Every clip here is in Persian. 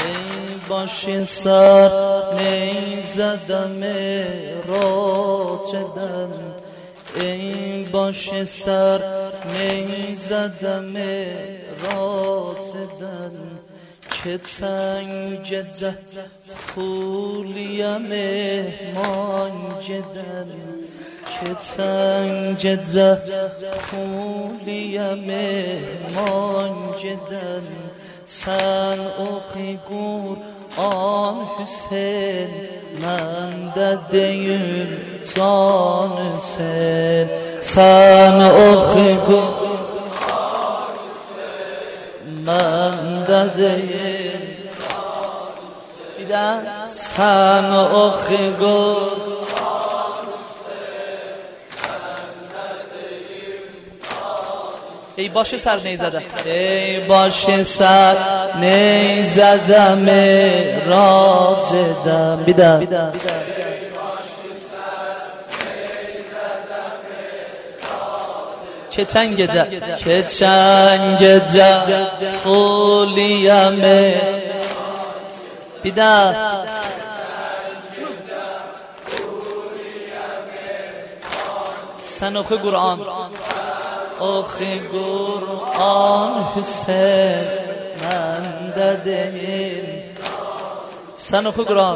ای باش سر نیزدم راجدم ای باش سر نیزدم راجدم که تنگ زد خولیم مهمان جدم که تنگ زد خولیم مهمان جدم سن اخی گور آن حسین من ددیم زان حسین سن اخی گور آن حسین من ددیم بیدن سن اخی گور ای باش سر نیزدم ای باش سر نیزدم راجدم بیدن چه تنگ جد که تنگ جد خولیم بیدن سنخ قرآن آخی قرآن حسین من ددیم سنخ قرآن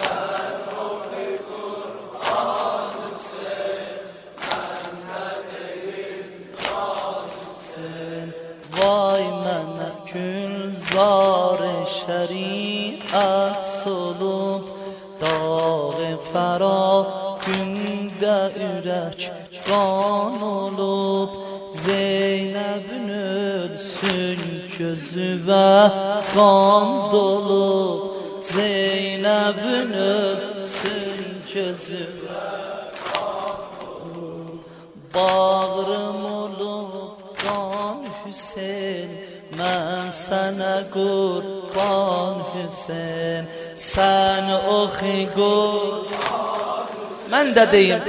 وای من گلزار شریعت سلوب داغ فرا günde ürek kan olup Zeynep'in ölsün gözü ve kan dolup Zeynep'in ölsün gözü ve kan dolup Bağrım olup kan Hüseyin ben sana kurban Hüseyin sen oxi kurban من ددیم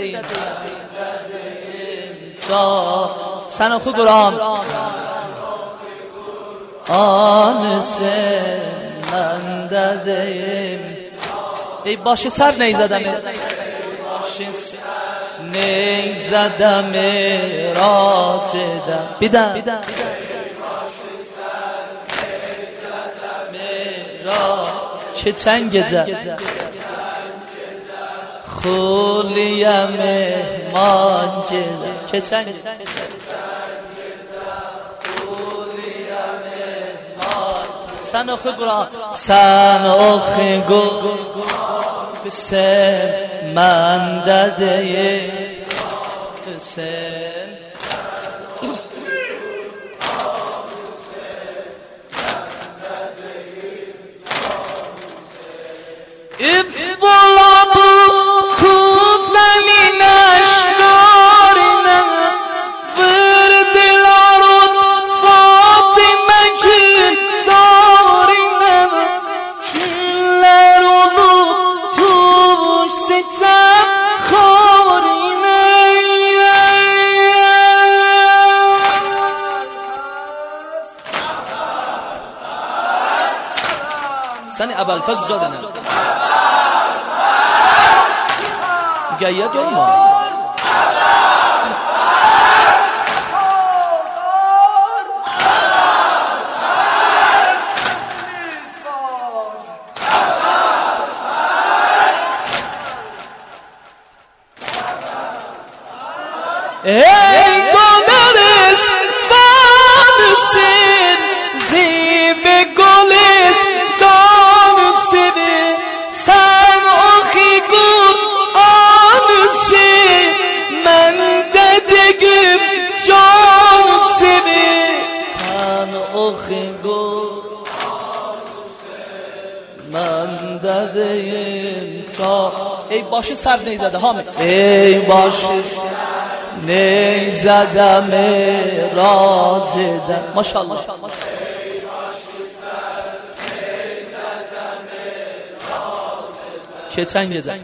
تا سن خود قرآن آنسه من ددیم ای باش سر نیزدم نیزدم راجدم بیدن چه تنگ زد خولیم مهمان جدم که چنگ خولیم مهمان سنخ قرآن سنخ قرآن حسین من ددیم حسین سنی ابوالفضل زدنه گیاد یا ایمان ای گلرس بانسین زیب گلرس دانسین سن آخی گل آنسین من ددگم جانسین سن آخی گل من ددیم تا ای باش سر نیزده حامد ای باش نیزدم راجدم ماشاءالله که تنگ زد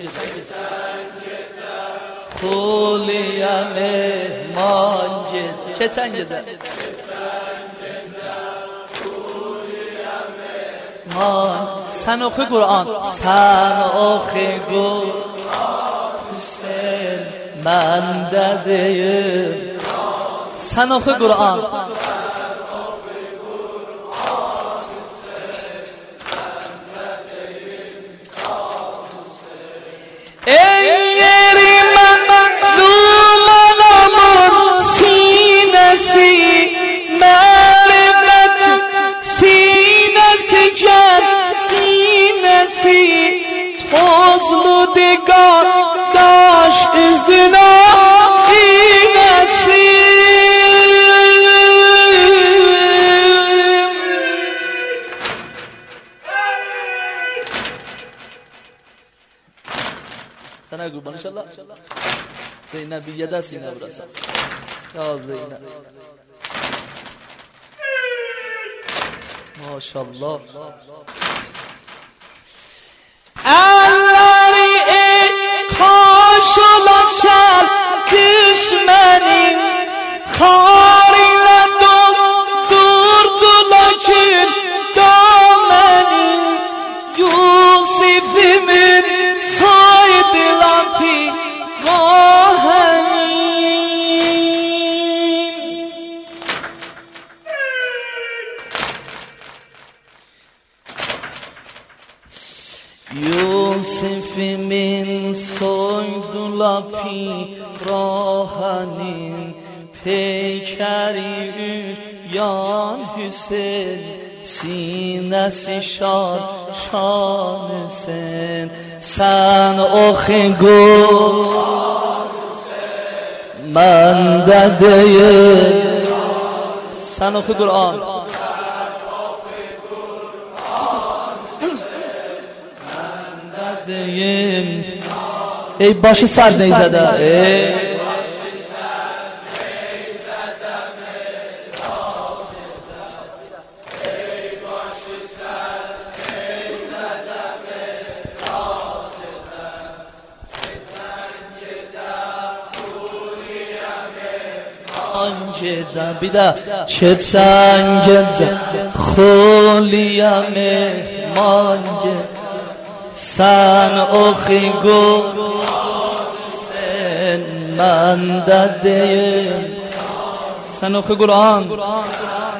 خولیم مهمان جد که تنگ زد sen oku Kur'an, sen oku Kur'an, Hüseyin bende değil. Sen oku Kur'an, ey yeri mazlum adamın sinesi, marifet sinesi ken sinesi, tozlu digar daş üzüne inesi. Sana kurban inşallah. Zeynep bir yeda sine burası. Ya Zeynep. Maşallah. Elleri karşılaşar düşmenin, kar ile doldurdular kül damenin, Yusuf'imin soydular pigahenin. Yusuf'imin soydular pirahanin, peykeri üyan Hüseyin, sinesi şan şan Hüseyin. Sen oku Kur'an, bende değil. Sen oku Kur'an, deyim. Ey başı sar neyzede, ey Anceda bir de çetsen gece Huliyame mance. Sen oku Kur'an, sen bende değil. Sen oku Kur'an.